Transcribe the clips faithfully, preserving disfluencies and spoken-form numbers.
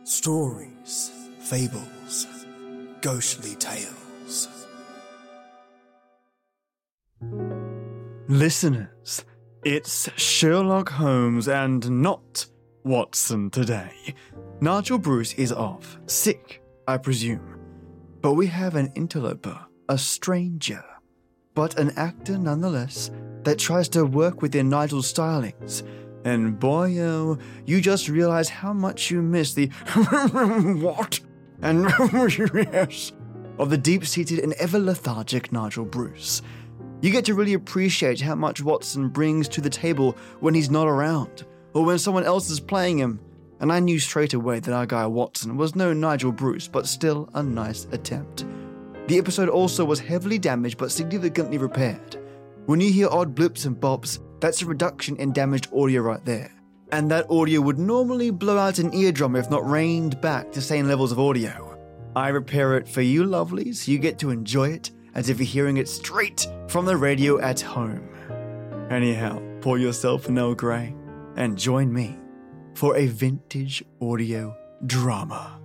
Stories, fables, ghostly tales. Listeners, it's Sherlock Holmes and not Watson today. Nigel Bruce is off, sick, I presume. But we have an interloper, a stranger, but an actor nonetheless that tries to work within Nigel's stylings. And boy, oh, you just realize how much you miss the what? And yes of the deep-seated and ever-lethargic Nigel Bruce. You get to really appreciate how much Watson brings to the table when he's not around, or when someone else is playing him. And I knew straight away that our guy Watson was no Nigel Bruce, but still a nice attempt. The episode also was heavily damaged but significantly repaired. When you hear odd blips and bops, that's a reduction in damaged audio right there. And that audio would normally blow out an eardrum if not reined back to sane levels of audio. I repair it for you lovelies, so you get to enjoy it as if you're hearing it straight from the radio at home. Anyhow, pour yourself an Earl Grey and join me for a vintage audio drama.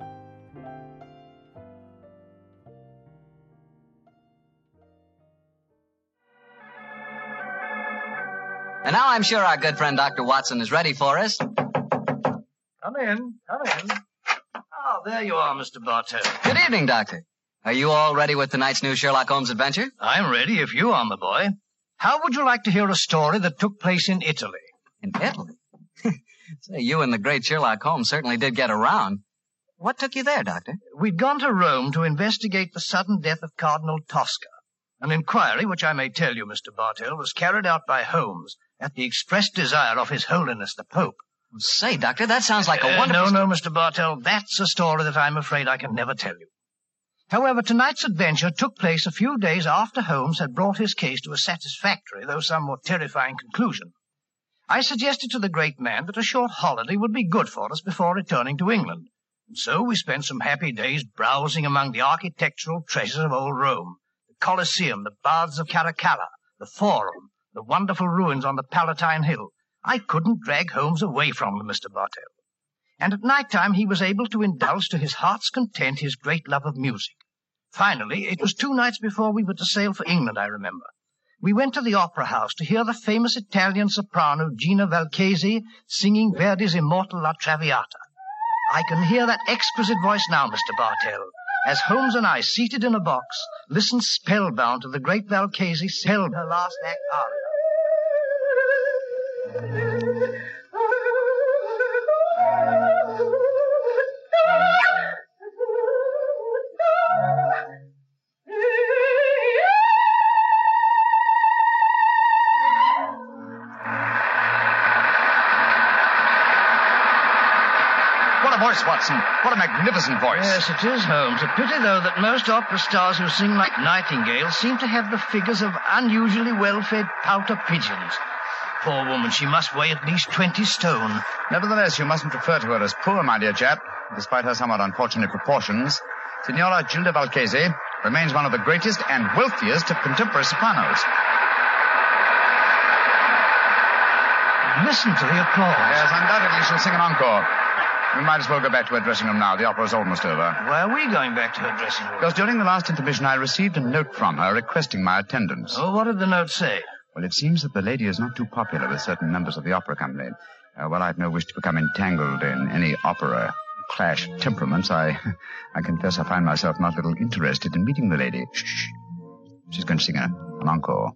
And now I'm sure our good friend Doctor Watson is ready for us. Come in, come in. Oh, there you are, Mister Bartell. Good evening, Doctor. Are you all ready with tonight's new Sherlock Holmes adventure? I'm ready if you are, my boy. How would you like to hear a story that took place in Italy? In Italy? Say, you and the great Sherlock Holmes certainly did get around. What took you there, Doctor? We'd gone to Rome to investigate the sudden death of Cardinal Tosca. An inquiry, which I may tell you, Mister Bartell, was carried out by Holmes at the express desire of His Holiness the Pope. Say, Doctor, that sounds like a uh, wonderful... No, no, Mister Bartell, that's a story that I'm afraid I can never tell you. However, tonight's adventure took place a few days after Holmes had brought his case to a satisfactory, though somewhat terrifying conclusion. I suggested to the great man that a short holiday would be good for us before returning to England. And so we spent some happy days browsing among the architectural treasures of old Rome. The Colosseum, the Baths of Caracalla, the Forum, the wonderful ruins on the Palatine Hill. I couldn't drag Holmes away from them, Mister Bartell. And at night time he was able to indulge to his heart's content his great love of music. Finally, it was two nights before we were to sail for England, I remember. We went to the opera house to hear the famous Italian soprano Gina Valchesi singing Verdi's immortal La Traviata. I can hear that exquisite voice now, Mister Bartell, as Holmes and I, seated in a box, listened spellbound to the great Valchesi sing her last act aria. What a voice, Watson. What a magnificent voice. Yes, it is, Holmes. A pity, though, that most opera stars who sing like Nightingale seem to have the figures of unusually well-fed pouter pigeons. Poor woman, she must weigh at least twenty stone. Nevertheless, you mustn't refer to her as poor, my dear chap. Despite her somewhat unfortunate proportions, Signora Gilda Valchesi remains one of the greatest and wealthiest of contemporary sopranos. Listen to the applause. Yes, undoubtedly she'll sing an encore. We might as well go back to her dressing room now. The opera's almost over. Why are we going back to her dressing room? Because during the last intermission, I received a note from her requesting my attendance. Oh, what did the note say? Well, it seems that the lady is not too popular with certain members of the opera company. Uh, well, I've no wish to become entangled in any opera clash of temperaments. I, I confess I find myself not a little interested in meeting the lady. Shh. She's going to sing a, an encore.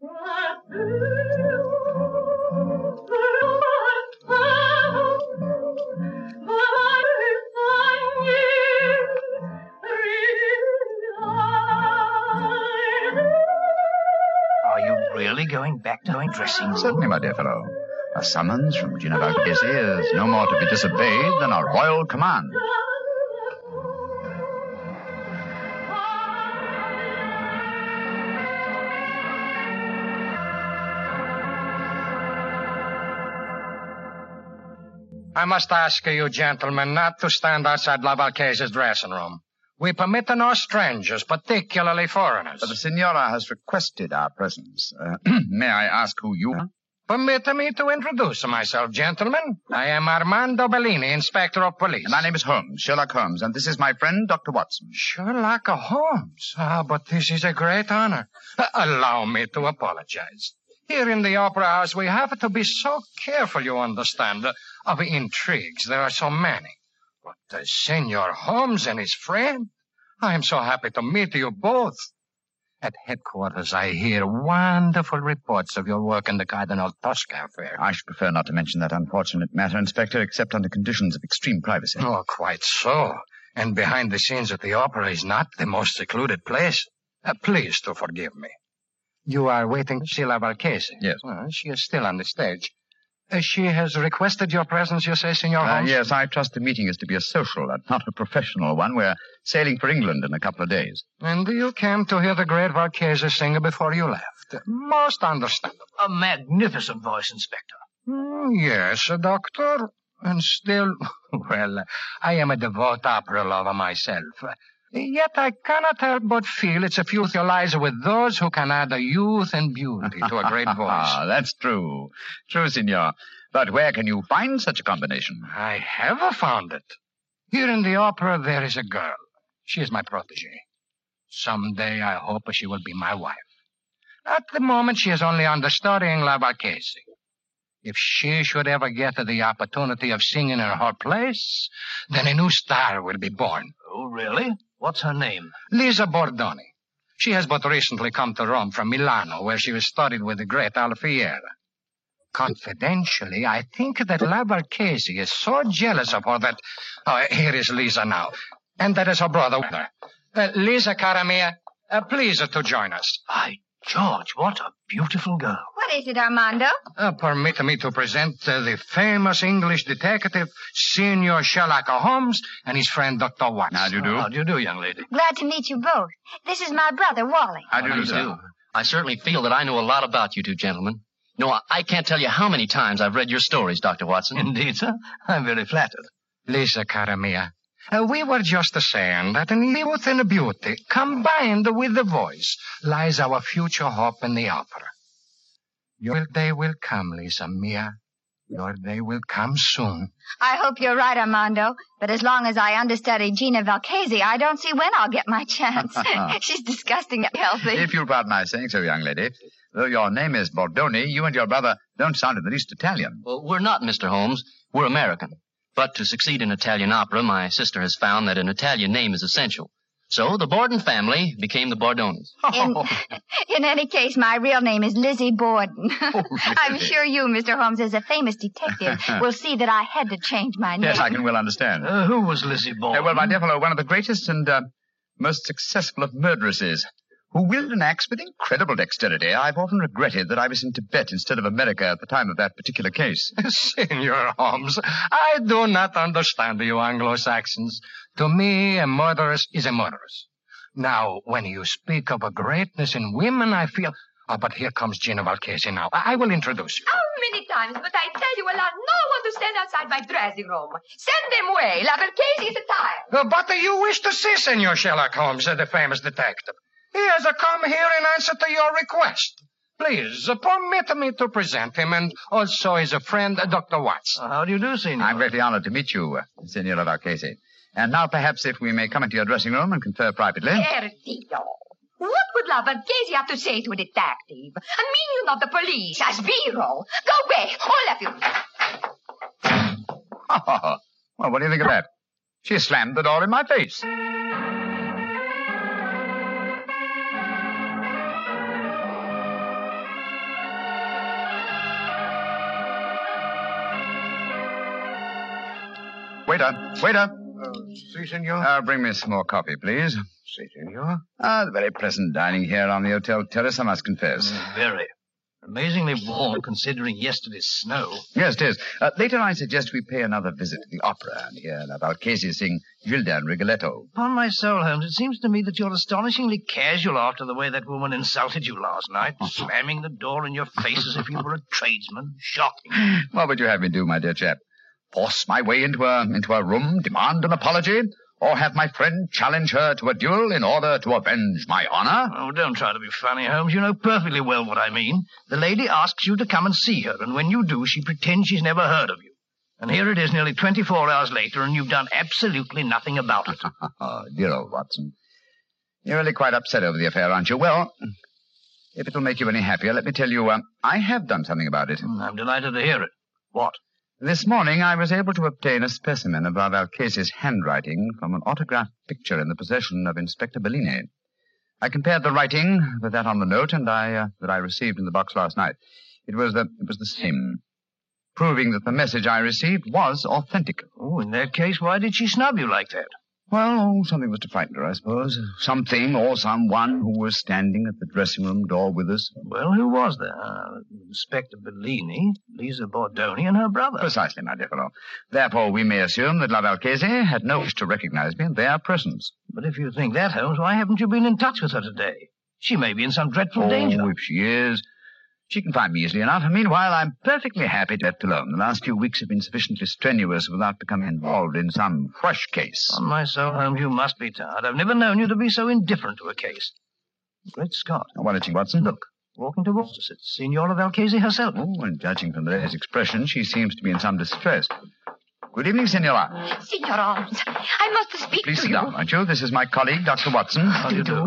Really going back to my dressing room? Certainly, my dear fellow. A summons from Gina Valchesi is no more to be disobeyed than a royal command. I must ask you, gentlemen, not to stand outside La Valchesi's dressing room. We permit no strangers, particularly foreigners. But the Signora has requested our presence. Uh, may I ask who you are? Permit me to introduce myself, gentlemen. I am Armando Bellini, Inspector of Police. And my name is Holmes, Sherlock Holmes, and this is my friend, Doctor Watson. Sherlock Holmes? Ah, but this is a great honor. Uh, allow me to apologize. Here in the Opera House, we have to be so careful, you understand, uh, of intrigues. There are so many. But uh, Senor Holmes and his friend, I am so happy to meet you both. At headquarters, I hear wonderful reports of your work in the Cardinal Tosca affair. I should prefer not to mention that unfortunate matter, Inspector, except under conditions of extreme privacy. Oh, quite so. And behind the scenes at the opera is not the most secluded place. Uh, please to forgive me. You are waiting to see La Valchese? Yes. Well, she is still on the stage. Uh, she has requested your presence, you say, Senor Uh, Holmes? yes, I trust the meeting is to be a social and not a professional one. We're sailing for England in a couple of days. And you came to hear the great Valchese sing before you left. Most understandable. A magnificent voice, Inspector. Mm, yes, uh, Doctor. And still, well, I am a devout opera lover myself. Yet I cannot help but feel it's a future lies with those who can add a youth and beauty to a great voice. Ah, that's true. True, Signor. But where can you find such a combination? I have found it. Here in the opera, there is a girl. She is my protege. Someday, I hope she will be my wife. At the moment, she is only understudying La Valchese. If she should ever get the opportunity of singing in her place, then a new star will be born. Oh, really? What's her name? Lisa Bordoni. She has but recently come to Rome from Milano, where she was studied with the great Alfieri. Confidentially, I think that La Valchese is so jealous of her that... Oh, here is Lisa now. And that is her brother. Uh, Lisa, cara mia, uh, please uh, to join us. By George, what a beautiful girl. What is it, Armando? Uh, permit me to present uh, the famous English detective, Senor Sherlock Holmes, and his friend, Doctor Watson. How do you do? How do you do, young lady? Glad to meet you both. This is my brother, Wally. How do you How do, do you sir? do? I certainly feel that I know a lot about you two gentlemen. No, I, I can't tell you how many times I've read your stories, Doctor Watson. Indeed, sir. I'm very flattered. Lisa, cara mia, uh, we were just saying that in youth and beauty, combined with the voice, lies our future hope in the opera. Your day will come, Lisa mia. Your day will come soon. I hope you're right, Armando. But as long as I understudy Gina Valchese, I don't see when I'll get my chance. She's disgustingly healthy. If you'll pardon my saying so, young lady, though your name is Bordoni, you and your brother don't sound in the least Italian. Well, we're not, Mister Holmes. We're American. But to succeed in Italian opera, my sister has found that an Italian name is essential. So the Borden family became the Bordonis. In, in any case, my real name is Lizzie Borden. Oh, I'm sure you, Mister Holmes, as a famous detective, will see that I had to change my name. Yes, I can well understand. Uh, who was Lizzie Borden? Uh, well, my dear fellow, one of the greatest and uh, most successful of murderesses, who wielded an axe with incredible dexterity. I've often regretted that I was in Tibet instead of America at the time of that particular case. Senor Holmes, I do not understand you Anglo-Saxons. To me, a murderess is a murderess. Now, when you speak of a greatness in women, I feel... Oh, but here comes Gina Valchese now. I, I will introduce you. How many times must I tell you allow no one to stand outside my dressing room? Send them away. La Valchese is tired. Uh, but uh, you wish to see Senor Sherlock Holmes, uh, the famous detective. He has uh, come here in answer to your request. Please, uh, permit me to present him, and also his uh, friend, uh, Doctor Watson. Uh, how do you do, Senor? I'm greatly honored to meet you, uh, Senora Valchese. And now, perhaps, if we may come into your dressing room and confer privately. Ertio. What would La Valchese have to say to a detective? A minion of the police, a sbirro. Go away, all of you. Well, what do you think of that? She slammed the door in my face. Waiter, waiter. Uh, si, senor. Uh, bring me some more coffee, please. Si, senor. Ah, very pleasant dining here on the hotel terrace, I must confess. Mm, very. Amazingly warm, considering yesterday's snow. Yes, it is. Uh, later, I suggest we pay another visit to the opera and hear La Valchese sing Gilda and Rigoletto. Upon my soul, Holmes, it seems to me that you're astonishingly casual after the way that woman insulted you last night, slamming the door in your face as if you were a tradesman. Shocking. What would you have me do, my dear chap? Force my way into a, into a room, demand an apology, Or have my friend challenge her to a duel in order to avenge my honor? Oh, don't try to be funny, Holmes. You know perfectly well what I mean. The lady asks you to come and see her, and when you do, she pretends she's never heard of you. And here it is nearly twenty-four hours later, and you've done absolutely nothing about it. Oh, dear old Watson. You're really quite upset over the affair, aren't you? Well, if it'll make you any happier, let me tell you, uh, I have done something about it. I'm delighted to hear it. What? This morning, I was able to obtain a specimen of La Valchese's handwriting from an autographed picture in the possession of Inspector Bellini. I compared the writing with that on the note and I uh, that I received in the box last night. It was the it was the same, proving that the message I received was authentic. Oh, in that case, why did she snub you like that? Well, something was to frighten her, I suppose. Something or someone who was standing at the dressing room door with us. Well, who was there? Uh, Inspector Bellini, Lisa Bordoni, and her brother. Precisely, my dear fellow. Therefore, we may assume that La Valchese had no wish to recognize me in their presence. But if you think that, Holmes, why haven't you been in touch with her today? She may be in some dreadful oh, danger. If she is, she can find me easily enough. And meanwhile, I'm perfectly happy to left alone. The last few weeks have been sufficiently strenuous without becoming involved in some fresh case. On my soul, Holmes, you must be tired. I've never known you to be so indifferent to a case. Great Scott. Oh, what is she, Watson? Look, walking towards us. It's Signora Valchese herself. Oh, and judging from the lady's expression, she seems to be in some distress. Good evening, Signora. Signor Holmes, I must speak Please to sit you. down, won't you? This is my colleague, Doctor Watson. How do you do?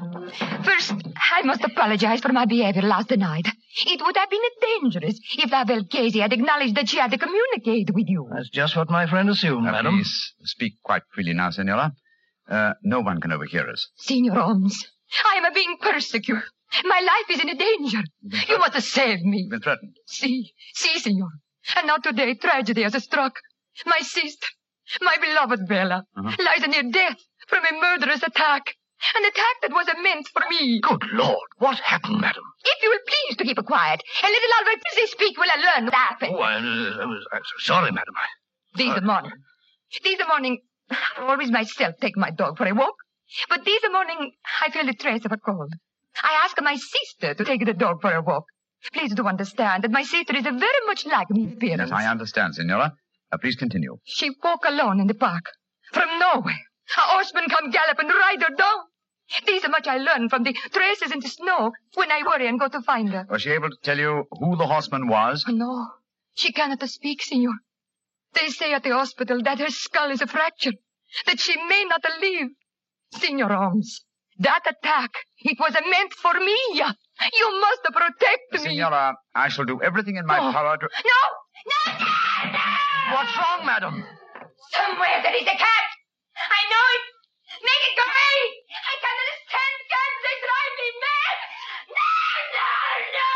First, I must apologize for my behavior last night. It would have been dangerous if La Valchese had acknowledged that she had to communicate with you. That's just what my friend assumed, Uh, madam. Please speak quite freely now, Signora. Uh, no one can overhear us. Signor Holmes, I am being persecuted. My life is in danger. You must save me. You've been threatened. See, see, Signor. And now today tragedy has struck. My sister, my beloved Bella, Uh-huh. lies near death from a murderous attack. An attack that was meant for me. Good Lord, what happened, madam? If you will please to keep quiet, and let Alvarez speak while I learn what happened. Oh, I, uh, I was, I'm so sorry, madam. I, This morning, this morning, I always myself take my dog for a walk. But this morning, I feel a trace of a cold. I ask my sister to take the dog for a walk. Please do understand that my sister is very much like me in appearance. Yes, I understand, Signora. Uh, please continue. She walk alone in the park. From nowhere, a horseman come gallop and ride her down. This much I learned from the traces in the snow when I worry and go to find her. Was she able to tell you who the horseman was? Oh, no, she cannot speak, Signor. They say at the hospital that her skull is fractured, that she may not live. Signor Holmes, that attack, it was meant for me. You must protect me. Signora, I shall do everything in my Oh. power to... No, no, no, no! what's wrong, madam? Somewhere there is a cat. I know it. Make it go away. I cannot stand cats. They drive me mad. No, no, no.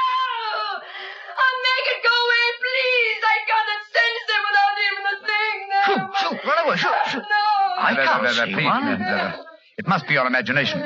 Oh, make it go away, please. I cannot sense them without even a thing. No. Shoot, shoot, run away, shoot, shoot. No. I Uh, can't uh, uh, see please, one. uh, uh, it must be your imagination.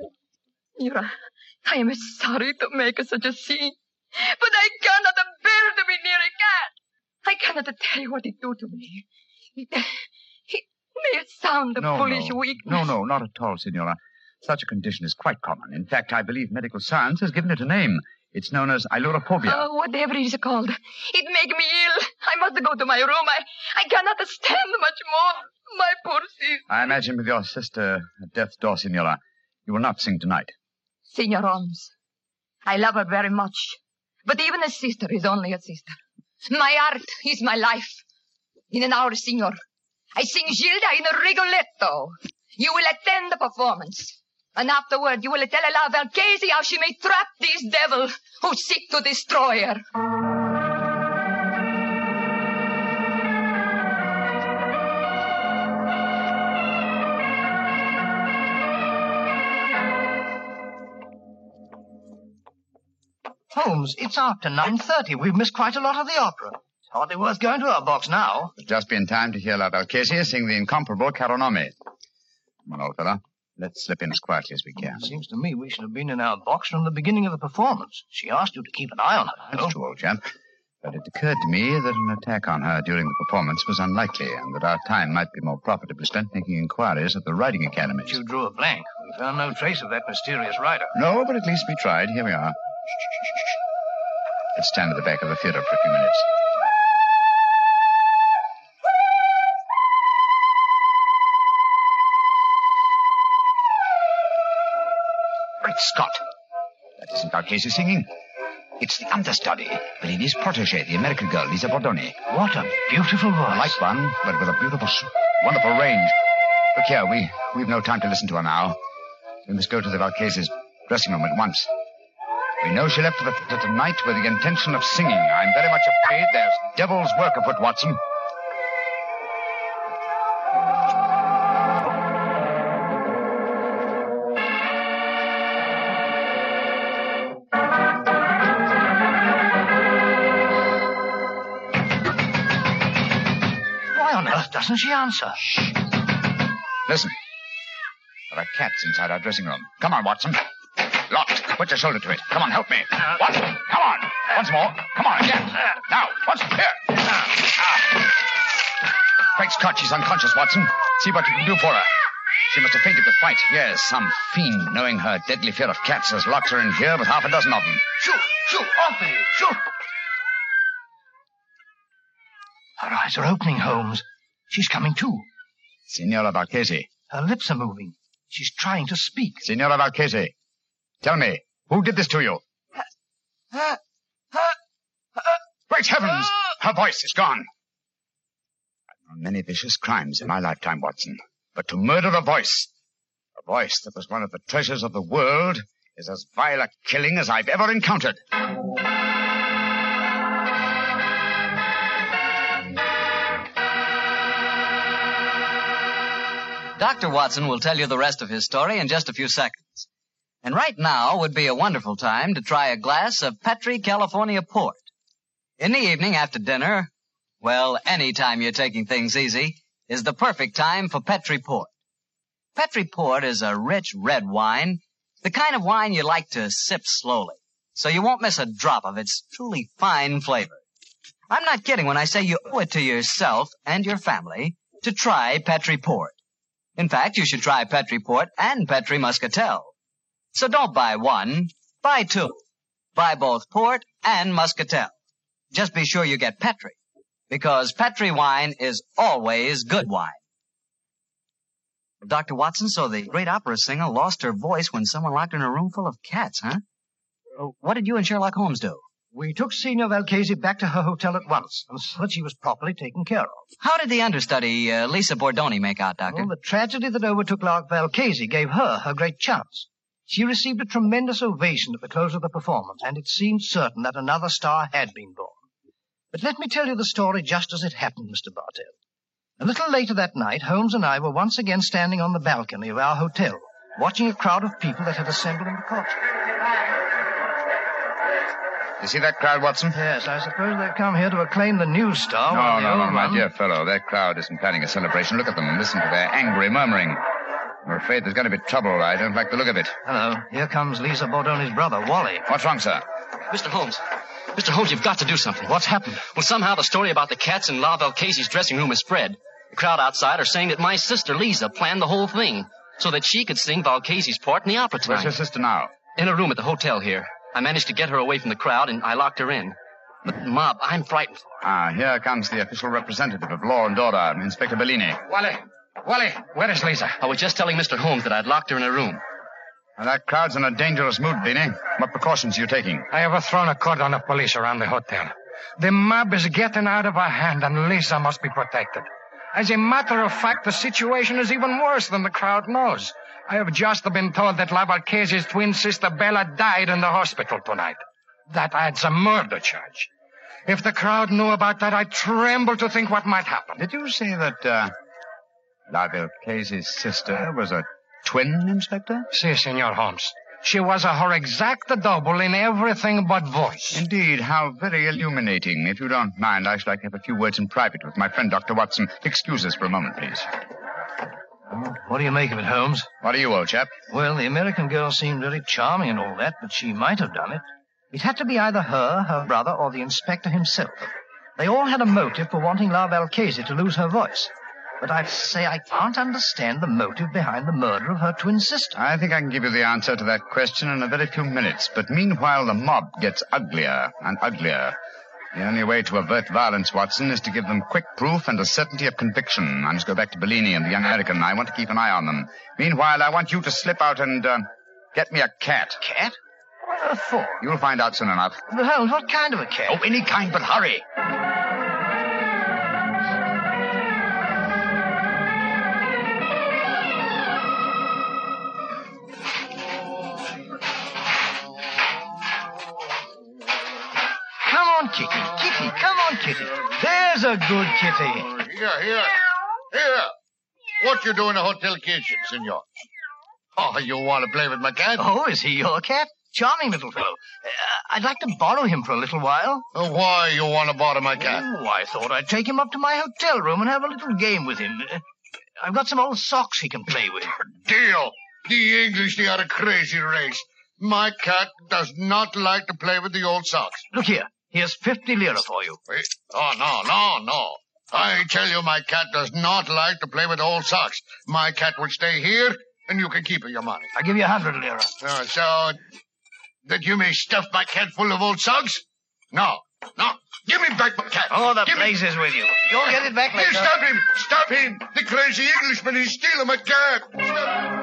Mira, I am sorry to make such a scene, but I cannot bear to be near a cat. I cannot tell you what it do to me. It, it may sound a No, foolish no. weakness. No, no, not at all, Signora. Such a condition is quite common. In fact, I believe medical science has given it a name. It's known as ailurophobia. Oh, whatever it is called. It make me ill. I must go to my room. I, I cannot stand much more. My poor sister. I imagine with your sister at death's door, Signora, you will not sing tonight. Signor Holmes, I love her very much. But even a sister is only a sister. My art is my life. In an hour, Signor, I sing Gilda in a Rigoletto. You will attend the performance. And afterward, you will tell La Valchese how she may trap this devil who seek to destroy her. Holmes, it's after nine thirty. We've missed quite a lot of the opera. It's hardly worth going to our box now. We'll just be in time to hear La Valchese sing the incomparable Caro Nome. Come on, old fella. Let's slip in as quietly as we can. It seems to me we should have been in our box from the beginning of the performance. She asked you to keep an eye on her. you know. That's true, old chap. But it occurred to me that an attack on her during the performance was unlikely, and that our time might be more profitably spent making inquiries at the riding academies. But you drew a blank. We found no trace of that mysterious rider. No, but at least we tried. Here we are. Let's stand at the back of the theater for a few minutes. Great Scott. That isn't Valchese singing. It's the understudy, Bellini's protege, the American girl, Lisa Bordoni. What a beautiful voice. A light one, but with a beautiful, wonderful range. Look here, we, we've no time to listen to her now. We must go to the Valchese's dressing room at once. We know she left for the theater tonight with the intention of singing. I'm very much afraid there's devil's work afoot, Watson. Why on earth doesn't she answer? Shh. Listen. There are cats inside our dressing room. Come on, Watson. Locked. Put your shoulder to it. Come on, help me. Watson, come on. Once more. Come on, again. Now, Watson, here. Great Scott, she's unconscious, Watson. See what you can do for her. She must have fainted with fright. Yes, some fiend, knowing her deadly fear of cats, has locked her in here with half a dozen of them. Shoot, shoot, off with you, shoot. Her eyes are opening, Holmes. She's coming to. Signora Valchese. Her lips are moving. She's trying to speak. Signora Valchese, tell me, who did this to you? Great heavens! Her voice is gone. I've known many vicious crimes in my lifetime, Watson. But to murder a voice, a voice that was one of the treasures of the world, is as vile a killing as I've ever encountered. Doctor Watson will tell you the rest of his story in just a few seconds. And right now would be a wonderful time to try a glass of Petri California Port. In the evening after dinner, well, any time you're taking things easy, is the perfect time for Petri Port. Petri Port is a rich red wine, the kind of wine you like to sip slowly, so you won't miss a drop of its truly fine flavor. I'm not kidding when I say you owe it to yourself and your family to try Petri Port. In fact, you should try Petri Port and Petri Muscatel. So don't buy one, buy two. Buy both Port and Muscatel. Just be sure you get Petri, because Petri wine is always good wine. Doctor Watson, so the great opera singer lost her voice when someone locked her in a room full of cats, huh? What did you and Sherlock Holmes do? We took Signor Valchese back to her hotel at once and saw that she was properly taken care of. How did the understudy, uh, Lisa Bordoni, make out, Doctor? Well, the tragedy that overtook Lark Valchese gave her her great chance. She received a tremendous ovation at the close of the performance, and it seemed certain that another star had been born. But let me tell you the story just as it happened, Mister Bartell. A little later that night, Holmes and I were once again standing on the balcony of our hotel, watching a crowd of people that had assembled in the courtyard. You see that crowd, Watson? Yes, I suppose they've come here to acclaim the new star. No, the no, old no, my one. dear fellow. That crowd isn't planning a celebration. Look at them and listen to their angry murmuring. I'm afraid there's going to be trouble. I don't like the look of it. Hello. Here comes Lisa Bordoni's brother, Wally. What's wrong, sir? Mister Holmes. Mister Holmes, you've got to do something. What's happened? Well, somehow the story about the cats in La Valchese's dressing room has spread. The crowd outside are saying that my sister, Lisa, planned the whole thing so that she could sing Valchese's part in the opera tonight. Where's your sister now? In a room at the hotel here. I managed to get her away from the crowd, and I locked her in. But, Mob, I'm frightened for her. Ah, here comes the official representative of law and order, Inspector Bellini. Wally, Wally, where is Lisa? I was just telling Mister Holmes that I'd locked her in a room. Now, that crowd's in a dangerous mood, Bellini. What precautions are you taking? I have thrown a cordon of police around the hotel. The mob is getting out of our hand, and Lisa must be protected. As a matter of fact, the situation is even worse than the crowd knows. I have just been told that La Valchese's twin sister Bella died in the hospital tonight. That adds a murder charge. If the crowd knew about that, I tremble to think what might happen. Did you say that, uh, La Valchese's sister was a twin, Inspector? Si, Senor Holmes. She was a her exact double in everything but voice. Indeed, how very illuminating. If you don't mind, I should like to have a few words in private with my friend, Doctor Watson. Excuse us for a moment, please. What do you make of it, Holmes? What do you, old chap? Well, the American girl seemed very charming and all that, but she might have done it. It had to be either her, her brother, or the inspector himself. They all had a motive for wanting La Valchese to lose her voice. But I say I can't understand the motive behind the murder of her twin sister. I think I can give you the answer to that question in a very few minutes. But meanwhile, the mob gets uglier and uglier. The only way to avert violence, Watson, is to give them quick proof and a certainty of conviction. I must go back to Bellini and the young American. I want to keep an eye on them. Meanwhile, I want you to slip out and, uh, Get me a cat. Cat? What for? You'll find out soon enough. But Holmes, what kind of a cat? Oh, any kind, but hurry. Come on, Kitty. Kitty, come on, Kitty. There's a good kitty. Here, here. Here. What you do in a hotel kitchen, senor? Oh, you want to play with my cat? Oh, is he your cat? Charming little fellow. Uh, I'd like to borrow him for a little while. Uh, why you want to borrow my cat? Oh, I thought I'd take him up to my hotel room and have a little game with him. Uh, I've got some old socks he can play with. Deal. The English, they are a crazy race. My cat does not like to play with the old socks. Look here. Here's fifty lira for you. Wait. Oh, no, no, no. I tell you, my cat does not like to play with old socks. My cat will stay here, and you can keep your money. I'll give you a hundred lira. Uh, so, that you may stuff my cat full of old socks? No, no. Give me back my cat. Oh, the Give place me... is with you. You'll get it back Here, later. stop him! Stop him! The crazy Englishman is stealing my cat! Stop.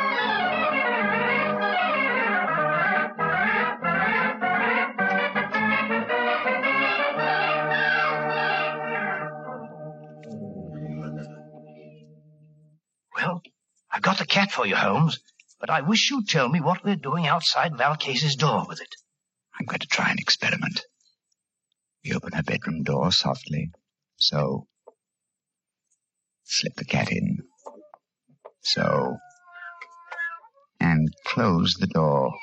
Well, I've got the cat for you, Holmes, but I wish you'd tell me what we're doing outside Valcase's door with it. I'm going to try an experiment. We open her bedroom door softly. So. Slip the cat in. So. And close the door.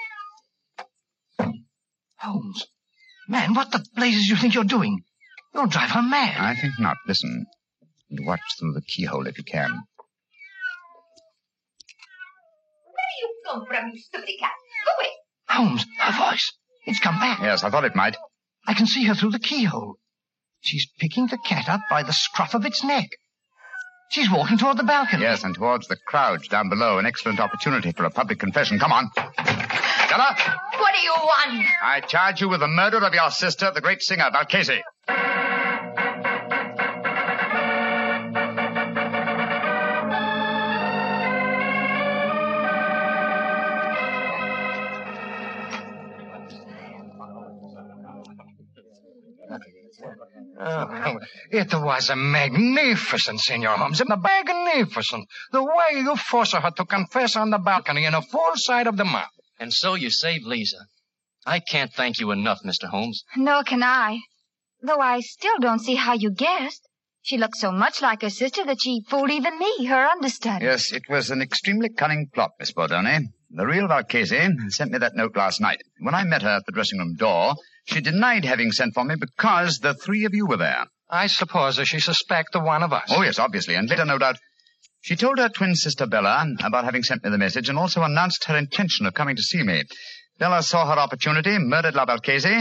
Holmes, man, what the blazes do you think you're doing? You'll drive her mad. I think not. Listen. And watch through the keyhole if you can. You come from, you stupid cat. Go away. Holmes, her voice. It's come back. Yes, I thought it might. I can see her through the keyhole. She's picking the cat up by the scruff of its neck. She's walking toward the balcony. Yes, and towards the crowd down below. An excellent opportunity for a public confession. Come on. Stella? What do you want? I charge you with the murder of your sister, the great singer, Valcase. Oh, it was a magnificent, Senor Holmes. Magnificent. The way you forced her to confess on the balcony in a full sight of the mob. And so you saved Lisa. I can't thank you enough, Mister Holmes. Nor can I. Though I still don't see how you guessed. She looked so much like her sister that she fooled even me, her understudy. Yes, it was an extremely cunning plot, Miss Bordone. The real Valcase sent me that note last night. When I met her at the dressing-room door, she denied having sent for me because the three of you were there. I suppose that she suspected one of us. Oh, yes, obviously. And later, no doubt, she told her twin sister Bella about having sent me the message and also announced her intention of coming to see me. Bella saw her opportunity, murdered La Valcase,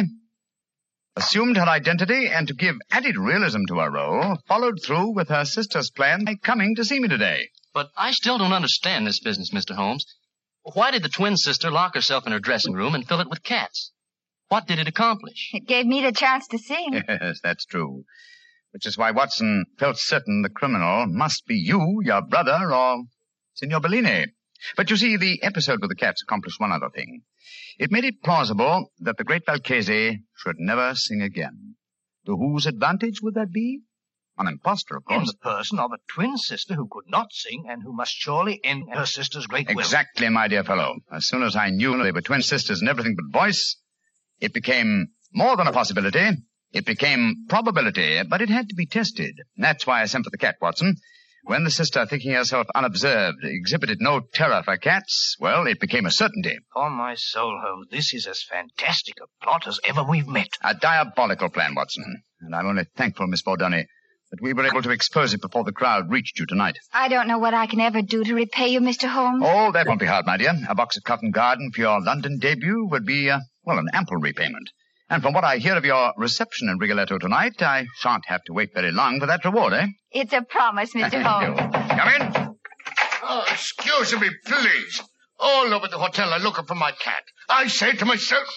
assumed her identity, and to give added realism to her role, followed through with her sister's plan by coming to see me today. But I still don't understand this business, Mister Holmes. Why did the twin sister lock herself in her dressing room and fill it with cats? What did it accomplish? It gave me the chance to sing. Yes, that's true. Which is why Watson felt certain the criminal must be you, your brother, or Signor Bellini. But you see, the episode with the cats accomplished one other thing. It made it plausible that the great Valcase should never sing again. To whose advantage would that be? An impostor, of course. In the person of a twin sister who could not sing and who must surely end her sister's great will. Exactly, my dear fellow. As soon as I knew they were twin sisters and everything but voice, it became more than a possibility. It became probability, but it had to be tested. That's why I sent for the cat, Watson. When the sister, thinking herself unobserved, exhibited no terror for cats, well, it became a certainty. On my soul, Holmes, this is as fantastic a plot as ever we've met. A diabolical plan, Watson. And I'm only thankful, Miss Bordone, that we were able to expose it before the crowd reached you tonight. I don't know what I can ever do to repay you, Mister Holmes. Oh, that won't be hard, my dear. A box of Covent Garden for your London debut would be, uh, well, an ample repayment. And from what I hear of your reception in Rigoletto tonight, I shan't have to wait very long for that reward, eh? It's a promise, Mister Holmes. Come in. Oh, excuse me, please. All over the hotel I'm looking for my cat. I say to myself,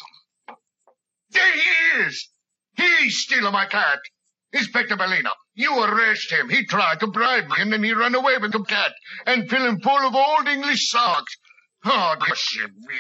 there he is. He's stealing my cat. Inspector Bellino, you arrest him. He tried to bribe me, and then he ran away with the cat and fill him full of old English socks. Oh, this should be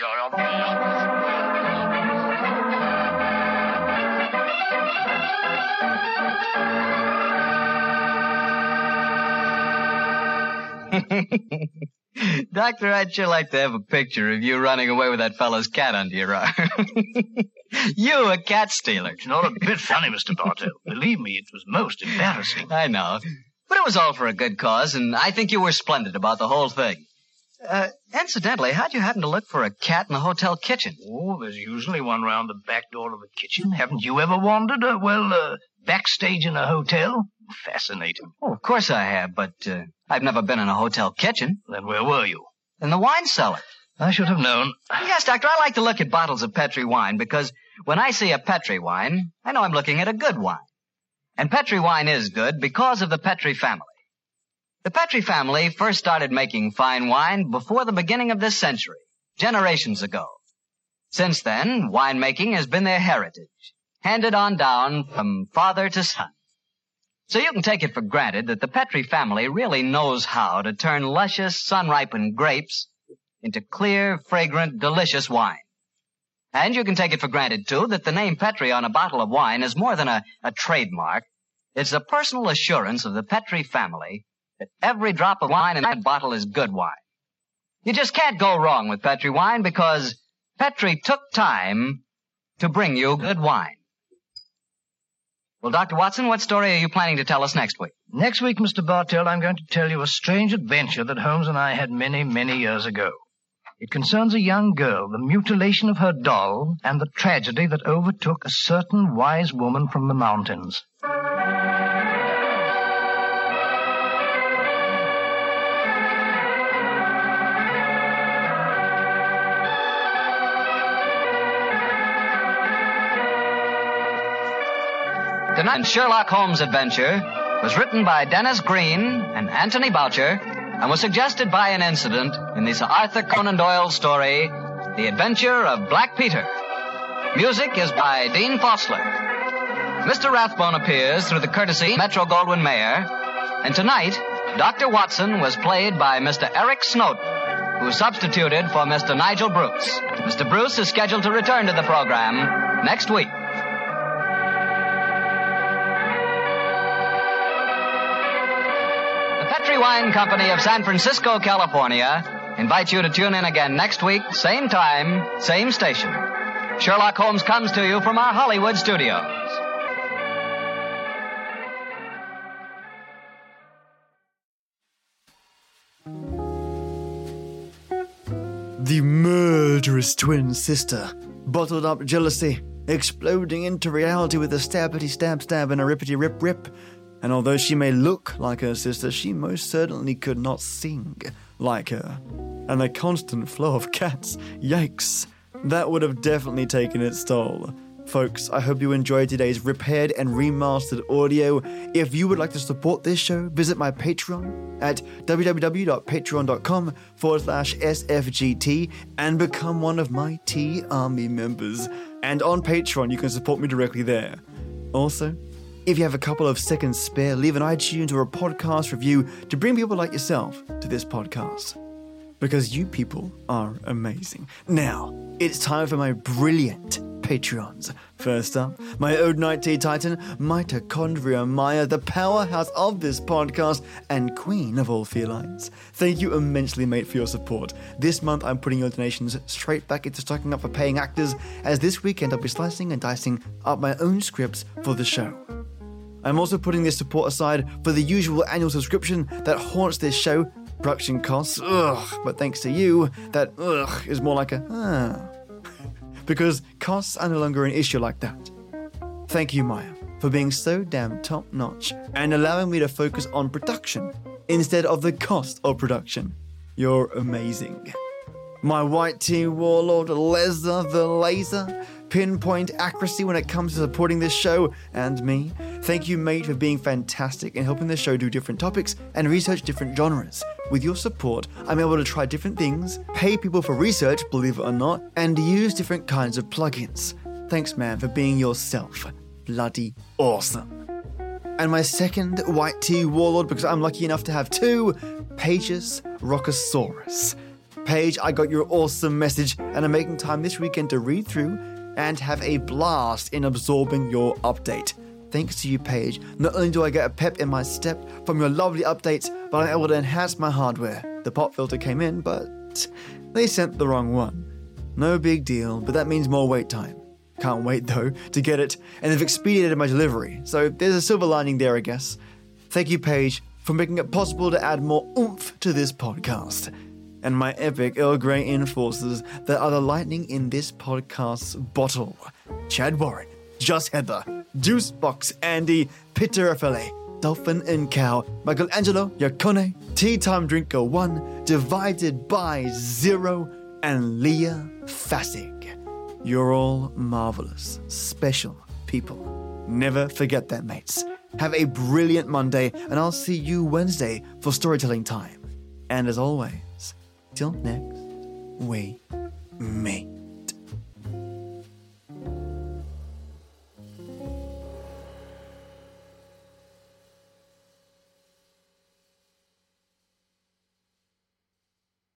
Doctor, I'd sure like to have a picture of you running away with that fellow's cat under your arm. You, a cat stealer. It's not a bit funny, Mister Bartell. Believe me, it was most embarrassing. I know. But it was all for a good cause, and I think you were splendid about the whole thing. Uh, incidentally, how'd you happen to look for a cat in the hotel kitchen? Oh, there's usually one round the back door of the kitchen. Haven't you ever wandered, uh, well, uh, backstage in a hotel? Fascinating. Oh, of course I have, but uh, I've never been in a hotel kitchen. Then where were you? In the wine cellar. I should have known. Yes, Doctor, I like to look at bottles of Petri wine because when I see a Petri wine, I know I'm looking at a good wine. And Petri wine is good because of the Petri family. The Petri family first started making fine wine before the beginning of this century, generations ago. Since then, winemaking has been their heritage, handed on down from father to son. So you can take it for granted that the Petri family really knows how to turn luscious, sun-ripened grapes into clear, fragrant, delicious wine. And you can take it for granted, too, that the name Petri on a bottle of wine is more than a, a trademark. It's a personal assurance of the Petri family that every drop of wine in that bottle is good wine. You just can't go wrong with Petri wine because Petri took time to bring you good wine. Well, Doctor Watson, what story are you planning to tell us next week? Next week, Mister Bartell, I'm going to tell you a strange adventure that Holmes and I had many, many years ago. It concerns a young girl, the mutilation of her doll, and the tragedy that overtook a certain wise woman from the mountains. Tonight's Sherlock Holmes adventure was written by Dennis Green and Anthony Boucher and was suggested by an incident in the Sir Arthur Conan Doyle story, The Adventure of Black Peter. Music is by Dean Fossler. Mister Rathbone appears through the courtesy of Metro-Goldwyn-Mayer, and tonight, Doctor Watson was played by Mister Eric Snowden, who substituted for Mister Nigel Bruce. Mister Bruce is scheduled to return to the program next week. Petri Wine Company of San Francisco, California, invites you to tune in again next week, same time, same station. Sherlock Holmes comes to you from our Hollywood studios. The murderous twin sister, bottled up jealousy, exploding into reality with a stabbity stab stab and a rippity rip rip. And although she may look like her sister, she most certainly could not sing like her. And the constant flow of cats, yikes, that would have definitely taken its toll. Folks, I hope you enjoyed today's repaired and remastered audio. If you would like to support this show, visit my Patreon at www.patreon.com forward slash SFGT and become one of my T-Army members. And on Patreon, you can support me directly there. Also, if you have a couple of seconds spare, leave an iTunes or a podcast review to bring people like yourself to this podcast. Because you people are amazing. Now, it's time for my brilliant Patreons. First up, my Ode Night Tea Titan, Mitochondria Maya, the powerhouse of this podcast and queen of all felines. Thank you immensely, mate, for your support. This month, I'm putting your donations straight back into stocking up for paying actors, as this weekend I'll be slicing and dicing up my own scripts for the show. I'm also putting this support aside for the usual annual subscription that haunts this show. Production costs, ugh, but thanks to you, that ugh is more like a ah. Because costs are no longer an issue like that. Thank you, Maya, for being so damn top-notch and allowing me to focus on production instead of the cost of production. You're amazing. My white tea warlord, Lesnar the Laser, pinpoint accuracy when it comes to supporting this show and me. Thank you, mate, for being fantastic and helping the show do different topics and research different genres. With your support, I'm able to try different things, pay people for research, believe it or not, and use different kinds of plugins. Thanks, man, for being yourself. Bloody awesome. And my second white tea warlord, because I'm lucky enough to have two, Pages Rockosaurus. Paige, I got your awesome message and I'm making time this weekend to read through and have a blast in absorbing your update. Thanks to you, Paige, not only do I get a pep in my step from your lovely updates, but I'm able to enhance my hardware. The pop filter came in, but they sent the wrong one. No big deal, but that means more wait time. Can't wait, though, to get it, and they've expedited my delivery, so there's a silver lining there, I guess. Thank you, Paige, for making it possible to add more oomph to this podcast. And my epic Earl Grey enforcers that are the lightning in this podcast's bottle. Chad Warren, Just Heather, Juicebox Andy, Peter F L A, Dolphin and Cow, Michelangelo Yacone, Tea Time Drinker one, Divided by Zero, and Leah Fassig. You're all marvelous, special people. Never forget that, mates. Have a brilliant Monday, and I'll see you Wednesday for storytelling time. And as always, till next we meet.